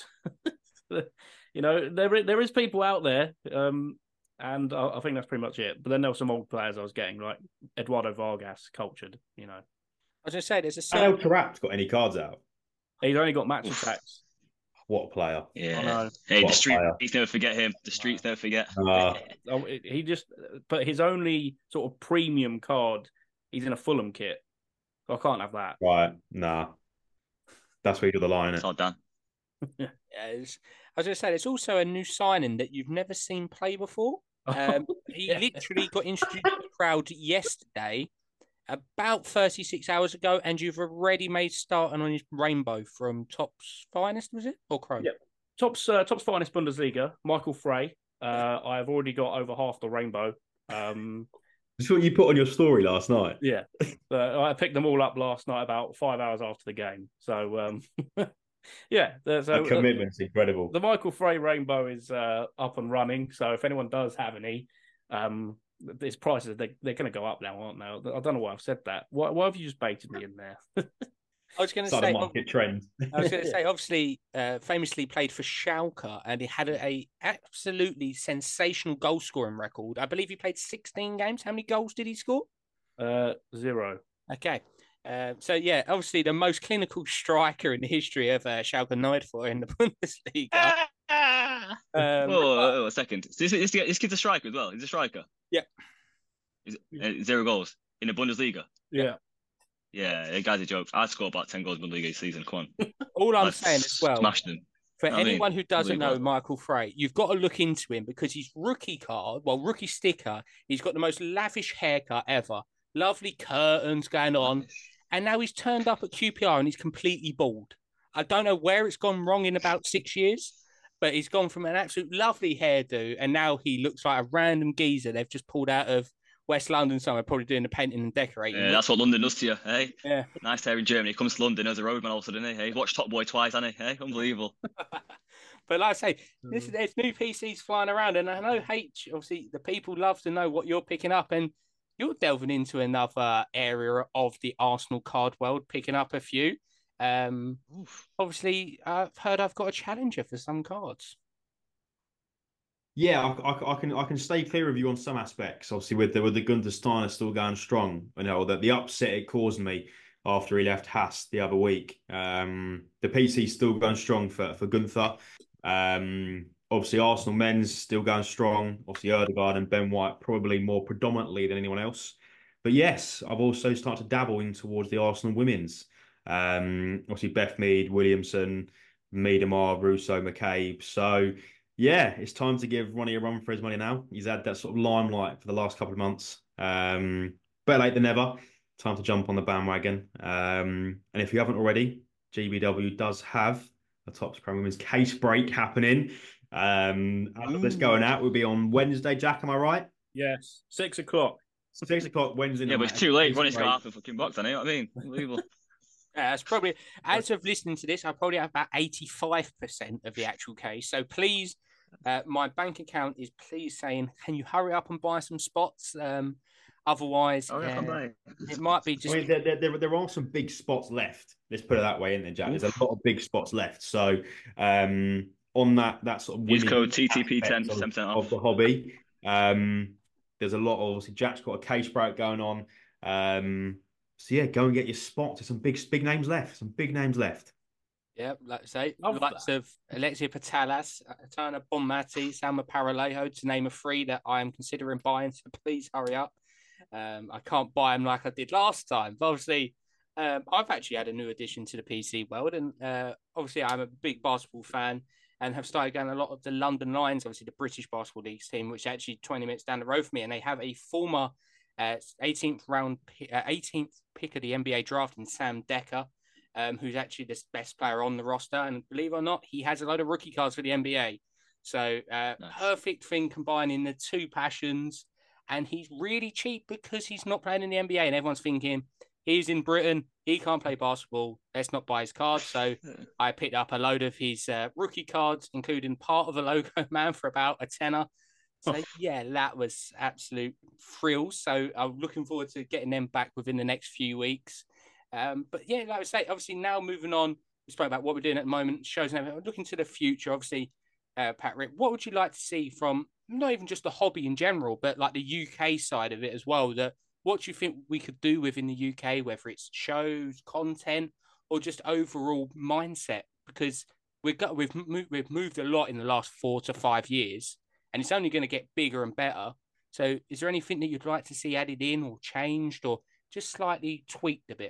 You know, there there is people out there, um, and I, I think that's pretty much it. But then there were some old players I was getting, like Eduardo Vargas, cultured. You know, I was going to say, there's a Adel certain... Taarabt got any cards out? he's only got match Oof. attacks. What a player. Yeah. I know. Hey, What the a streets player. never forget him. The streets never forget. Uh, Oh, it- he just, but his only sort of premium card, he's in a Fulham kit. So I can't have that. right. Nah. That's where you draw the line. It's all done. Yeah, it's- I was going to say, there's also a new signing that you've never seen play before. Um, he Yeah. literally got introduced to the crowd yesterday, about thirty-six hours ago, and you've already made starting on his rainbow from Top's Finest, was it? Or Chrome? Yep. Top's uh, Top's finest Bundesliga, Michael Frey. Uh, I've already got over half the rainbow. Um, That's what you put on your story last night. yeah, but I picked them all up last night about five hours after the game. So um, yeah, so That uh, commitment's incredible. the Michael Frey rainbow is uh, up and running. So if anyone does have any, um, its prices they they're going to go up now, aren't they? I don't know why I've said that. Why, why have you just baited me in there? I was going to It's like say, the market trend. I was going to say, obviously, uh, famously played for Schalke, and he had a, a absolutely sensational goal scoring record. I believe he played sixteen games. How many goals did he score? uh, zero. Okay. Uh, so, yeah, obviously the most clinical striker in the history of uh, Schalke Neufeld in the Bundesliga. Um, oh, oh, a second. This, this, this kid's a striker as well. He's a striker. Yeah. Is, uh, zero goals in the Bundesliga. Yeah. Yeah, the guy's a joke. I'd score about ten goals in the Bundesliga this season. Come on. all I'm I'd saying as well, Smashed them. For I mean, anyone who doesn't know unbelievable. Michael Frey, you've got to look into him because his rookie card, well, rookie sticker, he's got the most lavish haircut ever. Lovely curtains going on. And now he's turned up at Q P R and he's completely bald. I don't know where it's gone wrong in about six years, but he's gone from an absolute lovely hairdo and now he looks like a random geezer they've just pulled out of West London somewhere, probably doing the painting and decorating. Yeah, that's what London does to you, hey? Yeah. Nice hair in Germany. Comes to London as a roadman all of a sudden, hey? Watch Top Boy twice, hasn't he? Hey, unbelievable. But like I say, this, there's new P Cs flying around, and I know H, obviously, the people love to know what you're picking up, and you're delving into another area of the Arsenal card world, picking up a few. Um, obviously, I've heard I've got a challenger for some cards. Yeah, I, I, I can I can stay clear of you on some aspects. Obviously, with the with the Gunther Steiner still going strong, you know that the upset it caused me after he left Haas the other week. Um, the P C's still going strong for for Gunther. Um, obviously, Arsenal men's still going strong. Obviously, Ødegaard and Ben White probably more predominantly than anyone else. But yes, I've also started to dabble in towards the Arsenal women's. Um, obviously, Beth Mead, Williamson, Miedemar, Russo, McCabe. So. Yeah, it's time to give Ronnie a run for his money now. He's had that sort of limelight for the last couple of months. Um, better late than never. Time to jump on the bandwagon. Um, and if you haven't already, G B W does have a Topps Chrome Women's case break happening. Um, as of this going out will be on Wednesday, Jack, am I right? Yes, six o'clock. Six o'clock Wednesday night. Yeah, but it's too late. Ronnie's got half the fucking box, I know what I mean? Unbelievable. Yeah, it's probably, as of listening to this, I probably have about eighty-five percent of the actual case. So please, uh, my bank account is please saying, can you hurry up and buy some spots? Um, otherwise, Oh, yeah, uh, it might be just. I mean, there, there, there, there are some big spots left. Let's put it that way, in there, Jack. There's a lot of big spots left. So, um, on that that sort of use winning code T T P ten aspect for ten percent off of the hobby, um, there's a lot of obviously Jack's got a case break going on. Um, so yeah, go and get your spots. There's some big big names left. Some big names left. Yeah, like I say, Love likes that. of Alexia Patalas, Turner Bonmati, Salma Paralejo, to name a three that I am considering buying. So please hurry up. Um, I can't buy them like I did last time. But obviously, um, I've actually had a new addition to the P C world, and uh, obviously I'm a big basketball fan and have started going a lot of the London Lions, obviously the British Basketball League's team, which is actually twenty minutes down the road from me, and they have a former uh, eighteenth round, uh, eighteenth pick of the N B A draft in Sam Decker. Um, who's actually the best player on the roster. And believe it or not, he has a load of rookie cards for the N B A. So uh, nice. Perfect thing combining the two passions. And he's really cheap because he's not playing in the N B A. And everyone's thinking, he's in Britain, he can't play basketball, let's not buy his cards. So I picked up a load of his uh, rookie cards, including part of a logo man for about a tenner. So yeah, that was absolute thrills. So I'm looking forward to getting them back within the next few weeks. Um, but yeah, like I say, obviously now moving on, we spoke about what we're doing at the moment, shows and everything. Looking to the future, obviously, uh, Patrick, what would you like to see from not even just the hobby in general, but like the U K side of it as well? That what do you think we could do within the U K, whether it's shows, content, or just overall mindset? Because we've got we've moved, we've moved a lot in the last four to five years, and it's only going to get bigger and better. So, is there anything that you'd like to see added in or changed, or just slightly tweaked a bit?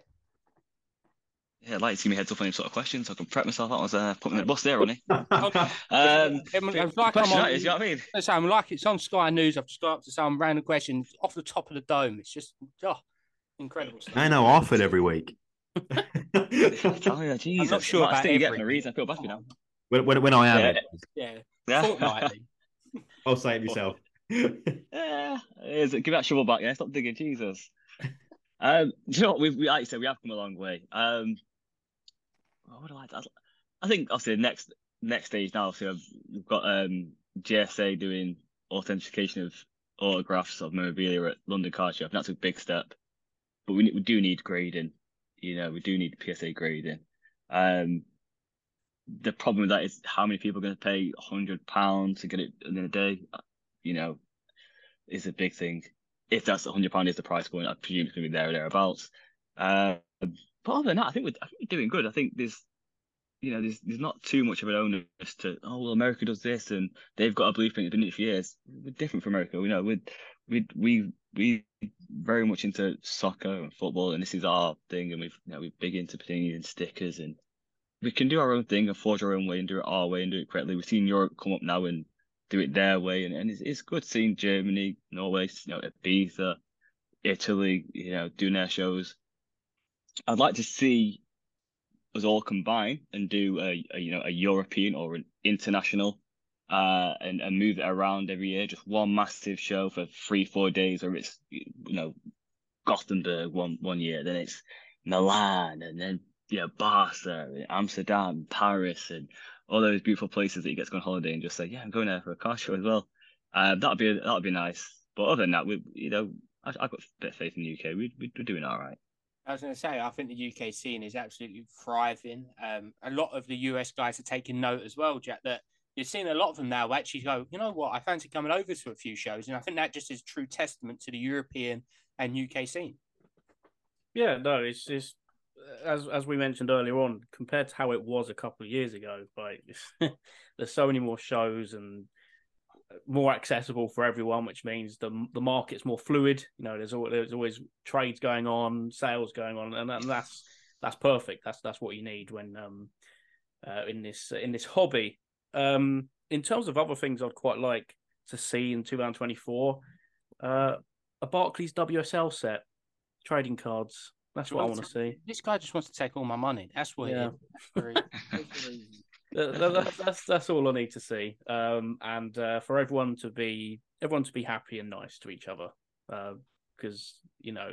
Yeah, I'd like to give me heads up on any sort of questions so I can prep myself. That was uh, putting me in the bus there, Ronnie. um, it's like question I'm on, is, you know what I mean? So I'm like it's on Sky News. I've just got up to some random questions off the top of the dome. It's just oh, incredible stuff. I know Arthur every week. Oh, yeah, Jesus. I'm not sure about about you every get for a reason. I feel bad for you now. When, when, when I am yeah. it. Yeah. Yeah. Fortnightly. I'll say it myself. Yeah. Is it, give that shovel back, yeah? Stop digging, Jesus. Um, do you know what? We've, we, like you said, we have come a long way. Um, what would I like to, I think, obviously, the next, next stage now, so we've got um, G S A doing authentication of autographs of memorabilia at London Card Show. That's a big step. But we, we do need grading. You know, we do need P S A grading. Um, the problem with that is how many people are going to pay one hundred pounds to get it in a day, you know, is a big thing. If that's one hundred pounds is the price point, I presume it's going to be there or thereabouts. Uh, but other than that, I think we're, I think we're doing good. I think there's, you know, there's there's not too much of an onus to, oh, well, America does this and they've got a blueprint, they've been doing it for years. We're different from America. We know, we we we we very much into soccer and football, and this is our thing, and we've, you know, we're big into putting in stickers and we can do our own thing and forge our own way and do it our way and do it correctly. We've seen Europe come up now and do it their way, and, and it's, it's good seeing Germany, Norway, you know, Ibiza, Italy, you know, doing their shows. I'd like to see us all combine and do a, a you know a European or an international, uh, and and move it around every year. Just one massive show for three, four days, or it's you know Gothenburg one one year, then it's Milan, and then you know Barca, Amsterdam, Paris, and all those beautiful places that you get to go on holiday and just say, yeah, I'm going there for a car show as well. Uh, that'd be that'd be nice. But other than that, we you know I, I've got a bit of faith in the U K. We we're doing all right. I was going to say, I think the U K scene is absolutely thriving. Um, a lot of the U S guys are taking note as well, Jack, that you're seeing a lot of them now actually go, you know what, I fancy coming over to a few shows. And I think that just is true testament to the European and U K scene. Yeah, no, it's it's as as we mentioned earlier on, compared to how it was a couple of years ago, like there's so many more shows and more accessible for everyone, which means the the market's more fluid. You know, there's always, there's always trades going on, sales going on, and, and that's that's perfect. That's that's what you need when um uh, in this in this hobby. Um, in terms of other things, I'd quite like to see in two thousand twenty-four, uh, a Barclays W S L set, trading cards. That's what I want to see. This guy just wants to take all my money. That's what yeah. it is. that's, that's that's all I need to see, um, and uh, for everyone to be everyone to be happy and nice to each other, because uh, you know,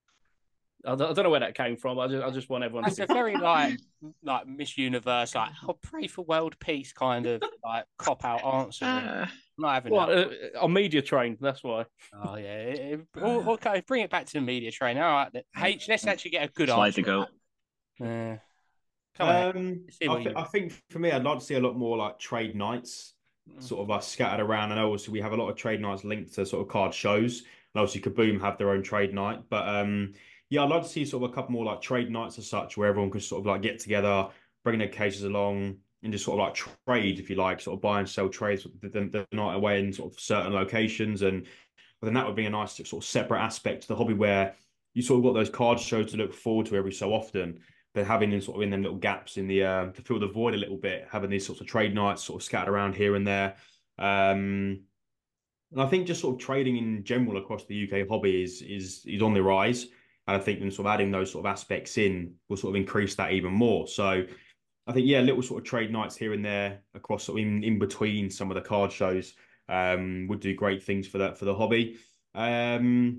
I don't, I don't know where that came from. I just I just want everyone. That's to a very like like Miss Universe, like I'll pray for world peace kind of like cop out answer. Uh, not having well, that. Uh, on media train. That's why. Oh yeah. It, it, uh, okay, bring it back to the media train. All right, H. Let's actually get a good Slide answer. to go. Uh, Come on, um, I, th- I think for me, I'd like to see a lot more like trade nights, mm. sort of like scattered around. And obviously, we have a lot of trade nights linked to sort of card shows. And obviously, Kaboom have their own trade night. But um, yeah, I'd like to see sort of a couple more like trade nights as such, where everyone could sort of like get together, bring their cases along, and just sort of like trade, if you like, sort of buy and sell trades the, the, the night away in sort of certain locations. And but then that would be a nice sort of separate aspect to the hobby where you sort of got those card shows to look forward to every so often. But having them sort of in them little gaps in the uh, to fill the void a little bit, having these sorts of trade nights sort of scattered around here and there. Um, and I think just sort of trading in general across the U K hobby is is is on the rise. And I think them sort of adding those sort of aspects in will sort of increase that even more. So I think, yeah, little sort of trade nights here and there across sort of in, in between some of the card shows um, would do great things for that for the hobby. Um,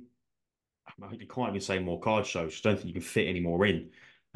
I think you can't even say more card shows. I don't think you can fit any more in.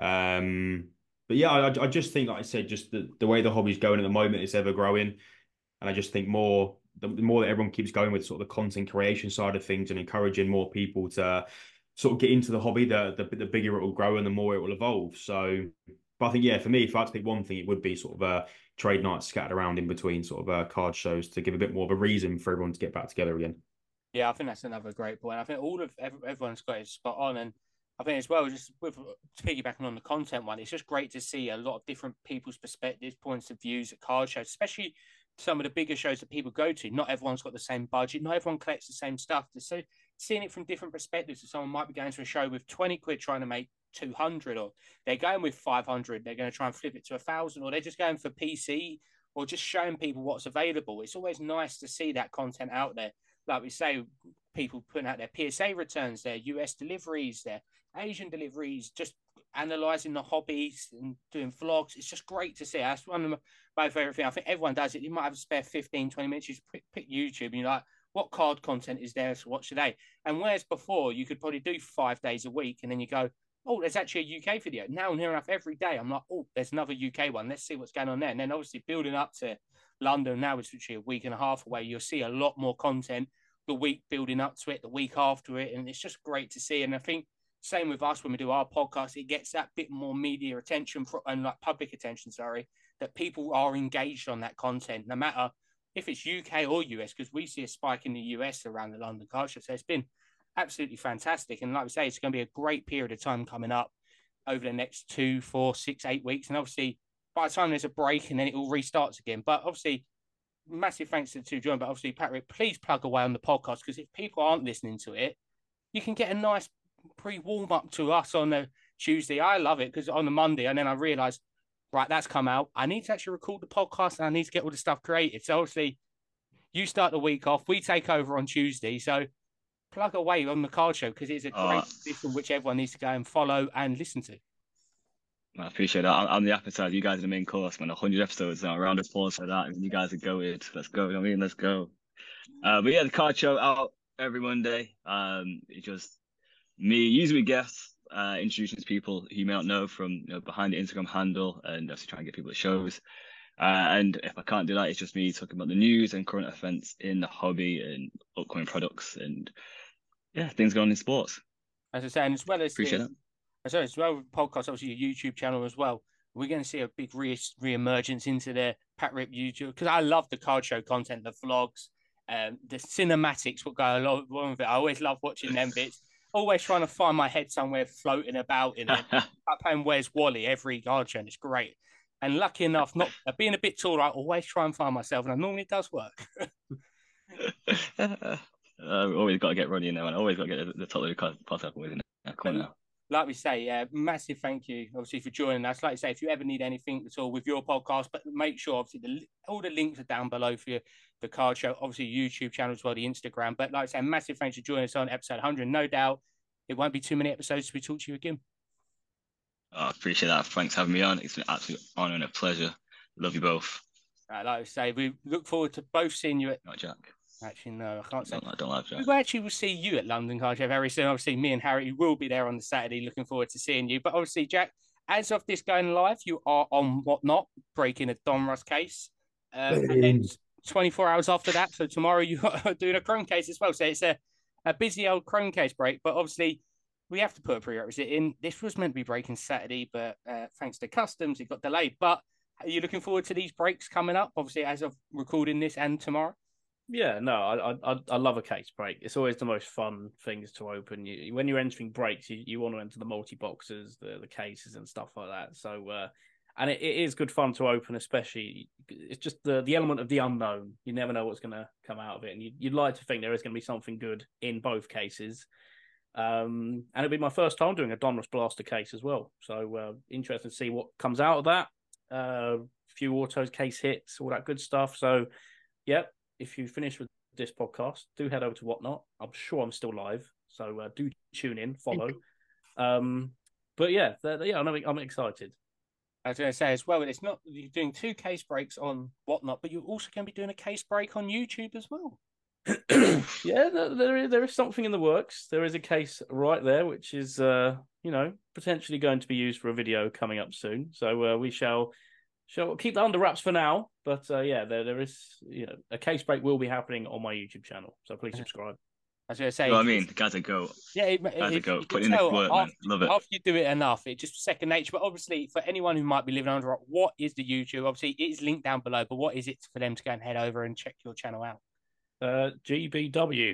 Um, but yeah, I, I just think, like I said, just the, the way the hobby's going at the moment is ever growing. And I just think more, the, the more that everyone keeps going with sort of the content creation side of things and encouraging more people to sort of get into the hobby, the, the, the bigger it will grow and the more it will evolve. So, but I think, yeah, for me, if I had to pick one thing, it would be sort of a trade night scattered around in between sort of uh, card shows to give a bit more of a reason for everyone to get back together again. Yeah, I think that's another great point. I think all of everyone's got it spot on, and I think as well, just with piggybacking on the content one, it's just great to see a lot of different people's perspectives, points of views at card shows, especially some of the bigger shows that people go to. Not everyone's got the same budget. Not everyone collects the same stuff. So seeing it from different perspectives, so someone might be going to a show with twenty quid trying to make two hundred, or they're going with five hundred, they're going to try and flip it to a thousand, or they're just going for P C, or just showing people what's available. It's always nice to see that content out there. Like we say, people putting out their P S A returns, their U S deliveries, their Asian deliveries, just analysing the hobbies and doing vlogs. It's just great to see. That's one of my favourite things. I think everyone does it. You might have a spare fifteen, twenty minutes. You just pick, pick YouTube and you're like, what card content is there to watch today? And whereas before, you could probably do five days a week and then you go, oh, there's actually a U K video. Now, near enough every day, I'm like, oh, there's another U K one. Let's see what's going on there. And then obviously building up to London, now it's literally a week and a half away. You'll see a lot more content the week building up to it, the week after it. And it's just great to see. And I think same with us when we do our podcast, it gets that bit more media attention for, and like public attention, sorry, that people are engaged on that content, no matter if it's U K or U S, because we see a spike in the U S around the London Card Show. So it's been absolutely fantastic. And like we say, it's going to be a great period of time coming up over the next two, four, six, eight weeks. And obviously, by the time there's a break and then it all restarts again. But obviously, massive thanks to the two joined. But obviously, Patrick, please plug away on the podcast, because if people aren't listening to it, you can get a nice pre-warm up to us on the Tuesday. I love it because on the Monday, and then I realised right, that's come out. I need to actually record the podcast and I need to get all the stuff created. So obviously, you start the week off. We take over on Tuesday. So plug away on the card show because it's a great Uh, position which everyone needs to go and follow and listen to. I appreciate that. I'm, I'm the appetite. You guys are the main course, man. one hundred episodes now. A round of applause for that. You guys are goated. Let's go. You know what I mean, let's go. Uh, but yeah, the card show out every Monday. Um, it's just me, usually guests, uh, introducing people who you may not know from you know, behind the Instagram handle, and obviously trying to get people to shows. Uh, and if I can't do that, it's just me talking about the news and current events in the hobby and upcoming products and yeah, things going on in sports. As I say, and as well as Appreciate the, that. as well as well with podcast, obviously your YouTube channel as well. We're going to see a big re re-emergence into the Pat Rip YouTube because I love the card show content, the vlogs, um, the cinematics, what go along with it. I always love watching them bits. Always trying to find my head somewhere floating about in it. I'm playing Where's Wally every card show, and it's great. And lucky enough, not being a bit taller, I always try and find myself, and normally it does work. uh, always got to get Ronnie in there, man. Always got to get the, the top of the podcast always in there. Come on now. Like we say, yeah, massive thank you, obviously, for joining us. Like I say, if you ever need anything at all with your podcast, but make sure, obviously, the, all the links are down below for you, the card show, obviously, YouTube channel as well, the Instagram. But like I say, massive thanks for joining us on episode one hundred. No doubt it won't be too many episodes till we talk to you again. Oh, I appreciate that. Thanks for having me on. It's been an absolute honor and a pleasure. Love you both. Uh, like I say, we look forward to both seeing you at. Not Jack. Actually, no, I can't say. I don't like Jack. We actually will see you at London Card Show very soon. Obviously, me and Harry will be there on the Saturday. Looking forward to seeing you. But obviously, Jack, as of this going live, you are on Whatnot, breaking a Donruss case. Um, and then twenty-four hours after that, so tomorrow you are doing a Chrome case as well. So it's a, a busy old Chrome case break. But obviously, we have to put a prerequisite in. This was meant to be breaking Saturday, but uh, thanks to customs, it got delayed. But are you looking forward to these breaks coming up? Obviously, as of recording this and tomorrow. Yeah, no, I I I love a case break. It's always the most fun things to open. You, when you're entering breaks, you, you want to enter the multi boxes, the the cases and stuff like that. So, uh, and it, it is good fun to open, especially it's just the the element of the unknown. You never know what's going to come out of it, and you, you'd like to think there is going to be something good in both cases. Um, and it'll be my first time doing a Donruss Blaster case as well. So, uh, interested to see what comes out of that. A uh, few autos, case hits, all that good stuff. So, yep. If you finish with this podcast, do head over to Whatnot. I'm sure I'm still live, so uh, do tune in, follow. Um, but yeah, yeah, I'm, I'm excited. I was going to say as well, it's not you're doing two case breaks on Whatnot, but you're also going to be doing a case break on YouTube as well. Yeah, there is there is something in the works. There is a case right there, which is uh, you know potentially going to be used for a video coming up soon. So uh, we shall. Shall keep that under wraps for now, but uh, yeah, there there is you know a case break will be happening on my YouTube channel, so please subscribe. I was going to say, You know what I mean? The guys are go. Yeah, it, Guys it, are go. you Put can in the tell work, after, man. Love it. after you do it enough, it just second nature. But obviously, for anyone who might be living under a rock, what is the YouTube? Obviously, it is linked down below, but what is it for them to go and head over and check your channel out? Uh, G B W.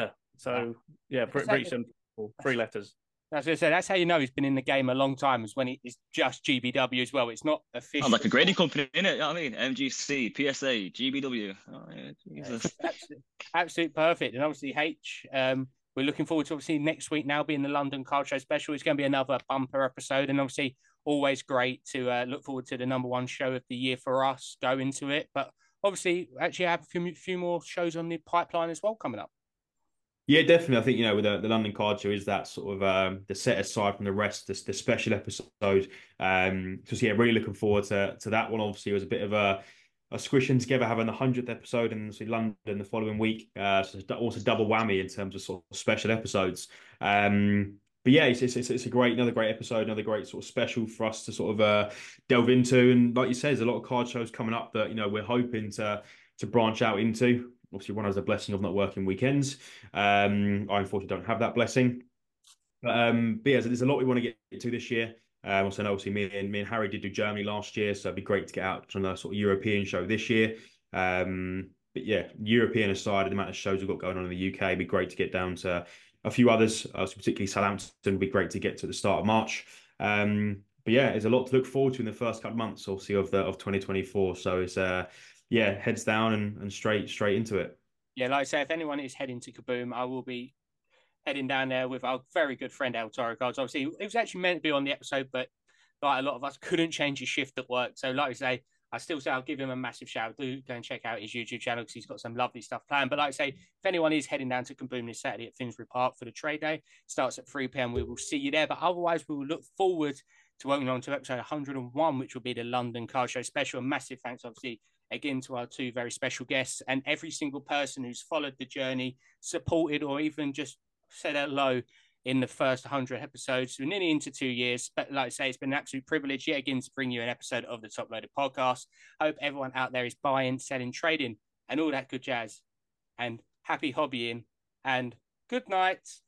So yeah, pretty, pretty simple. Three letters. I was going to say, that's how you know he's been in the game a long time, is when it's just G B W as well. It's not official. Sounds like a grading company, innit? You know what I mean? M G C, P S A, G B W. Oh, yeah, Jesus. absolute, absolute perfect. And obviously, H, um, we're looking forward to obviously next week now being the London Card Show special. It's going to be another bumper episode. And obviously, always great to uh, look forward to the number one show of the year for us, go into it. But obviously, actually, I have a few, few more shows on the pipeline as well coming up. Yeah, definitely. I think, you know, with the, the London Card Show is that sort of um, the set aside from the rest, the, the special episode. Um, so, yeah, really looking forward to, to that one. Obviously, it was a bit of a, a squishing together, having the hundredth episode and so London the following week. Uh, so it's also double whammy in terms of sort of special episodes. Um, but yeah, it's, it's, it's a great, another great episode, another great sort of special for us to sort of uh, delve into. And like you said, there's a lot of card shows coming up that, you know, we're hoping to to branch out into. Obviously, one has a blessing of not working weekends. Um, I unfortunately don't have that blessing. But, um, but yeah, so there's a lot we want to get to this year. Um, also, obviously, me and me and Harry did do Germany last year, so it'd be great to get out on a sort of European show this year. Um, but yeah, European aside, the amount of shows we've got going on in the U K, it'd be great to get down to a few others. Uh, so particularly Southampton would be great to get to the start of March. Um, but yeah, there's a lot to look forward to in the first couple of months, obviously, of the of twenty twenty-four. So it's uh. yeah, heads down and, and straight straight into it. Yeah, like I say, if anyone is heading to Kaboom, I will be heading down there with our very good friend El Toro Cards. Obviously, it was actually meant to be on the episode, but like a lot of us, couldn't change his shift at work. So like I say, I still say I'll give him a massive shout. Do go and check out his YouTube channel because he's got some lovely stuff planned. But like I say, if anyone is heading down to Kaboom this Saturday at Finsbury Park for the trade day, starts at three p.m. We will see you there. But otherwise, we will look forward to welcoming on to episode one hundred and one, which will be the London Car Show special. A massive thanks, obviously, again to our two very special guests and every single person who's followed the journey, supported, or even just said hello in the first one hundred episodes. We're nearly into two years, but like I say, it's been an absolute privilege yet again to bring you an episode of the Top Loaded Podcast. I hope everyone out there is buying, selling, trading, and all that good jazz. And happy hobbying, and good night.